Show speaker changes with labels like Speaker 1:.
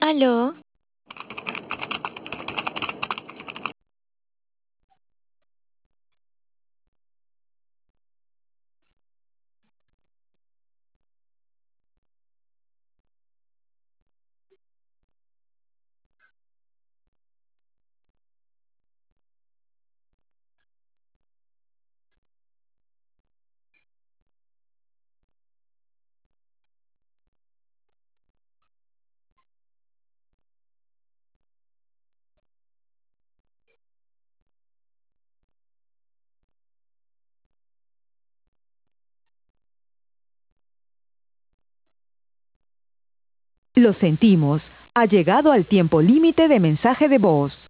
Speaker 1: Aló,
Speaker 2: Lo sentimos, ha llegado al tiempo límite de mensaje de voz.